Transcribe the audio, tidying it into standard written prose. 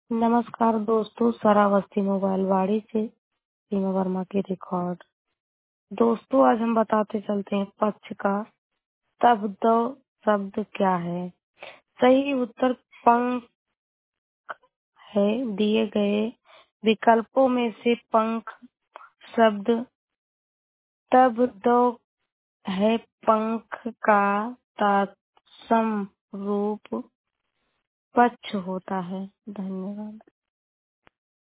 नमस्कार दोस्तों, सरावस्ती मोबाइल वाड़ी से सीमा वर्मा की रिकॉर्ड। दोस्तों, आज हम बताते चलते हैं पक्ष का तब दो शब्द क्या है। सही उत्तर पंख है। दिए गए विकल्पों में से पंख शब्द तब दो है। पंख का तत्सम रूप पक्ष होता है। धन्यवाद।